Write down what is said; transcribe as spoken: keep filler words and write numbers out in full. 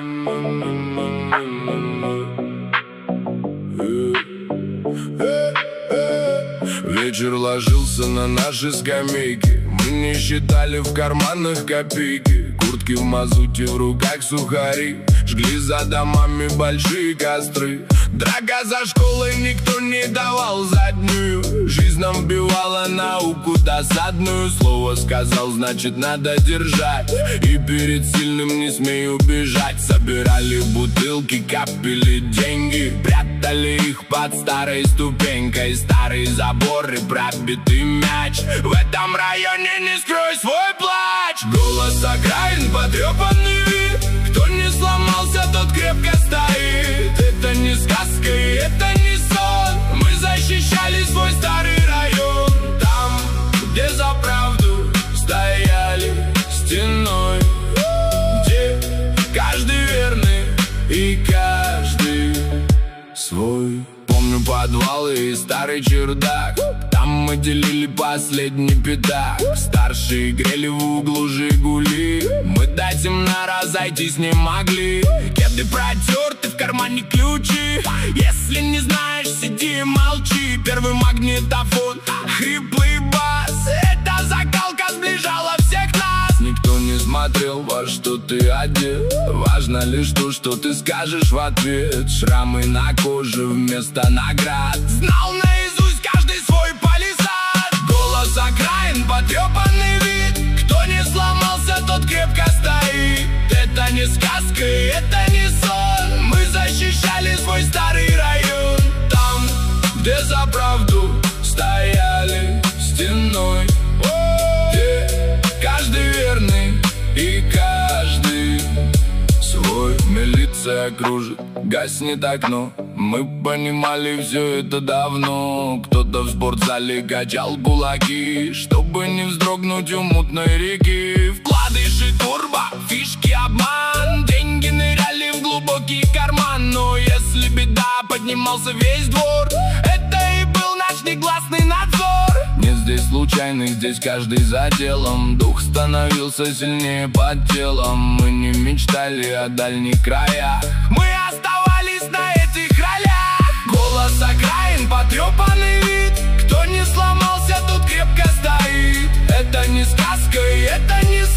Вечер ложился на наши скамейки. Мы не считали в карманах копейки. Куртки в мазуте, в руках сухари. Жгли за домами большие костры. Драка за школой, никто не давал заднюю. Жизнь нам вбивала науку досадную. Слово сказал, значит надо держать. И перед сильным не смей убежать. Собирали бутылки, капели деньги. Прятали их под старой ступенькой. Старый забор и пробитый мяч. В этом районе не скрой свой плач. Голос окраин, потрепанный вид. Кто не сломался, тот крепко стоит. Это не сказка и это не сон. Мы защищали свой старый район. Там, где за правду стояли стеной. Где каждый верный и каждый свой. Помню подвалы и старый чердак. Там мы делили последний пятак. Старшие грели в углу жигули. Мы дать им на разойтись не могли. Кеды протерты, в кармане ключи. Если не знаешь, сиди и молчи. Первый магнитофон, хриплый бас. Эта закалка сближала всех нас. Никто не смотрел, во что ты одет. Важно лишь то, что ты скажешь в ответ. Шрамы на коже вместо наград. Знал наизусть каждый свой палисад. Голос окраин, потрепанный вид. Кто не сломался, тот крепко стоит. Это не сказка и это не сон. Мы защищали свой старый район. Там, где за правду стояли стеной. Где каждый верный и каждый свой. Милиция кружит, гаснет окно. Мы понимали все это давно. Кто-то в спортзале качал кулаки, чтобы не вздрогнуть у мутной реки. Вкладыши, турбо, фишки, обман. Деньги ныряли в глубокий карман. Но если беда, поднимался весь двор. Это и был наш негласный надзор. Нет здесь случайных, здесь каждый за делом. Дух становился сильнее под телом. Мы не мечтали о дальних краях. Мы оставались на этих ролях. Голос окраин, потрепанный вид. Кто не сломался, тот крепко стоит. Это не сказка и это не